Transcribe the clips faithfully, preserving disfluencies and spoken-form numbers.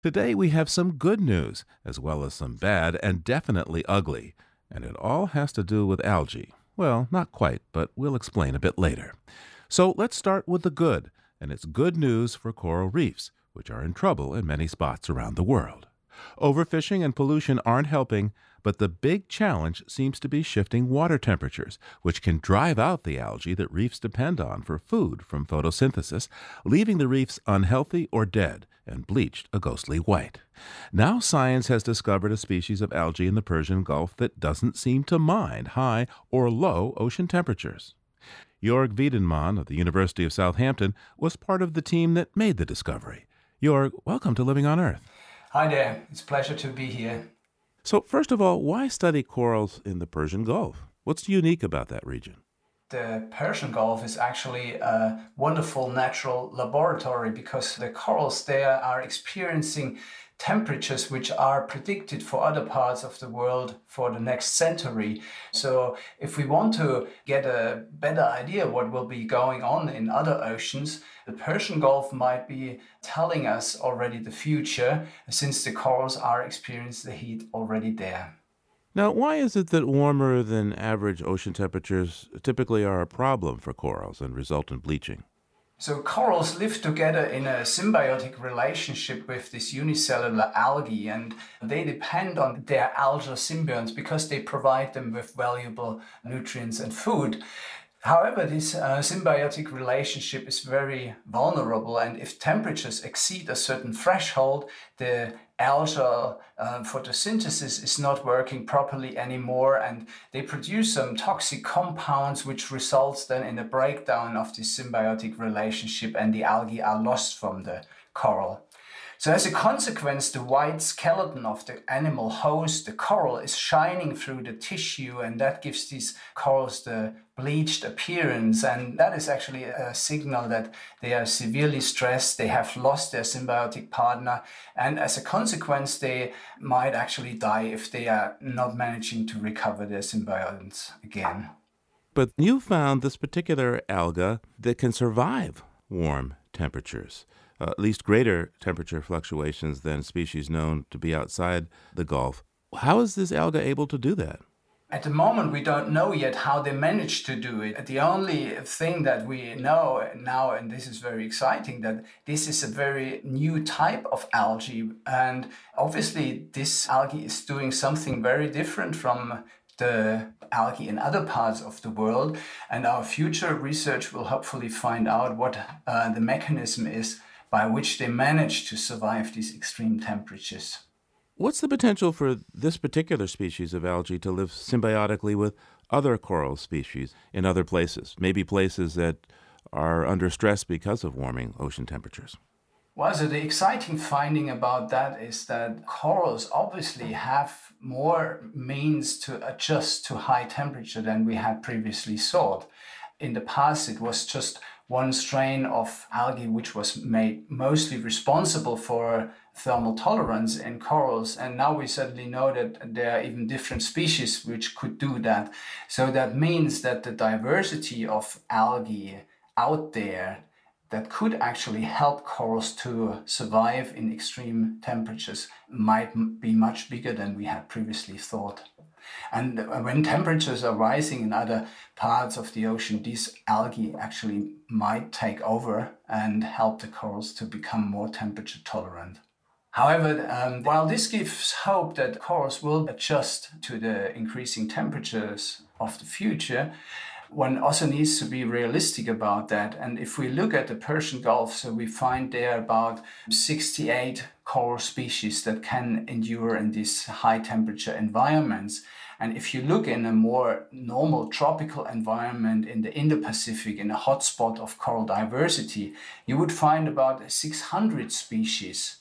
Today we have some good news, as well as some bad and definitely ugly. And it all has to do with algae. Well, not quite, but we'll explain a bit later. So let's start with the good, and it's good news for coral reefs, which are in trouble in many spots around the world. Overfishing and pollution aren't helping, but the big challenge seems to be shifting water temperatures, which can drive out the algae that reefs depend on for food from photosynthesis, leaving the reefs unhealthy or dead and bleached a ghostly white. Now science has discovered a species of algae in the Persian Gulf that doesn't seem to mind high or low ocean temperatures. Jörg Wiedemann of the University of Southampton was part of the team that made the discovery. Jörg, welcome to Living on Earth. Hi there, it's a pleasure to be here. So first of all, why study corals in the Persian Gulf? What's unique about that region? The Persian Gulf is actually a wonderful natural laboratory because the corals there are experiencing temperatures which are predicted for other parts of the world for the next century. So if we want to get a better idea what will be going on in other oceans, the Persian Gulf might be telling us already the future since the corals are experiencing the heat already there. Now, why is it that warmer than average ocean temperatures typically are a problem for corals and result in bleaching? So corals live together in a symbiotic relationship with this unicellular algae, and they depend on their algal symbionts because they provide them with valuable nutrients and food. However, this uh, symbiotic relationship is very vulnerable, and if temperatures exceed a certain threshold, the algal uh, photosynthesis is not working properly anymore, and they produce some toxic compounds, which results then in a breakdown of this symbiotic relationship, and the algae are lost from the coral. So as a consequence, the white skeleton of the animal host, the coral, is shining through the tissue, and that gives these corals the bleached appearance. And that is actually a signal that they are severely stressed, they have lost their symbiotic partner, and as a consequence, they might actually die if they are not managing to recover their symbionts again. But you found this particular alga that can survive warm temperatures. Uh, at least greater temperature fluctuations than species known to be outside the Gulf. How is this alga able to do that? At the moment, we don't know yet how they managed to do it. The only thing that we know now, and this is very exciting, that this is a very new type of algae. And obviously, this algae is doing something very different from the algae in other parts of the world. And our future research will hopefully find out what uh, the mechanism is by which they manage to survive these extreme temperatures. What's the potential for this particular species of algae to live symbiotically with other coral species in other places, maybe places that are under stress because of warming ocean temperatures? Well, so the exciting finding about that is that corals obviously have more means to adjust to high temperature than we had previously thought. In the past, it was just one strain of algae which was made mostly responsible for thermal tolerance in corals. And now we suddenly know that there are even different species which could do that. So that means that the diversity of algae out there that could actually help corals to survive in extreme temperatures might be much bigger than we had previously thought. And when temperatures are rising in other parts of the ocean, these algae actually might take over and help the corals to become more temperature tolerant. However, um, while this gives hope that corals will adjust to the increasing temperatures of the future, one also needs to be realistic about that. And if we look at the Persian Gulf, so we find there about sixty-eight coral species that can endure in these high temperature environments. And if you look in a more normal tropical environment in the Indo-Pacific, in a hotspot of coral diversity, you would find about six hundred species.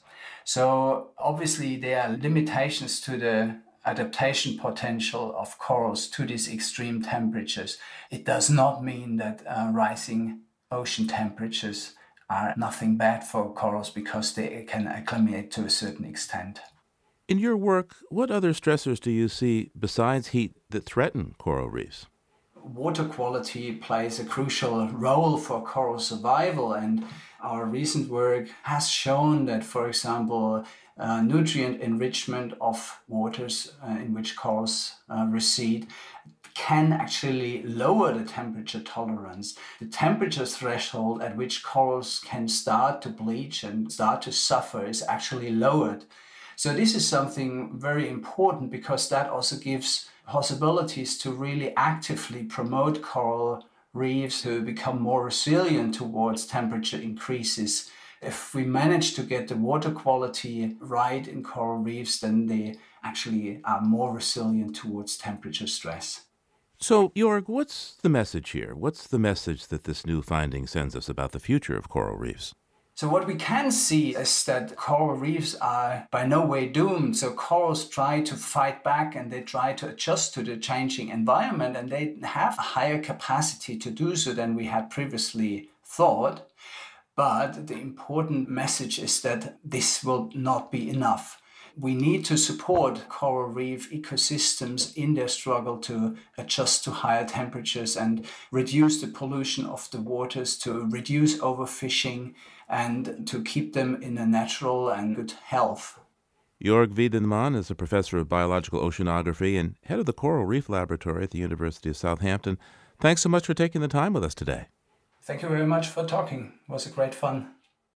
So obviously there are limitations to the adaptation potential of corals to these extreme temperatures. It does not mean that uh, rising ocean temperatures are nothing bad for corals because they can acclimate to a certain extent. In your work, what other stressors do you see besides heat that threaten coral reefs? Water quality plays a crucial role for coral survival, and our recent work has shown that, for example, uh, nutrient enrichment of waters uh, in which corals uh, reside can actually lower the temperature tolerance. The temperature threshold at which corals can start to bleach and start to suffer is actually lowered. So this is something very important because that also gives possibilities to really actively promote coral reefs to become more resilient towards temperature increases. If we manage to get the water quality right in coral reefs, then they actually are more resilient towards temperature stress. So, Jorg, what's the message here? What's the message that this new finding sends us about the future of coral reefs? So what we can see is that coral reefs are by no way doomed. So corals try to fight back and they try to adjust to the changing environment, and they have a higher capacity to do so than we had previously thought. But the important message is that this will not be enough. We need to support coral reef ecosystems in their struggle to adjust to higher temperatures and reduce the pollution of the waters, to reduce overfishing, and to keep them in a natural and good health. Jorg Wiedemann is a professor of biological oceanography and head of the Coral Reef Laboratory at the University of Southampton. Thanks so much for taking the time with us today. Thank you very much for talking. It was a great fun.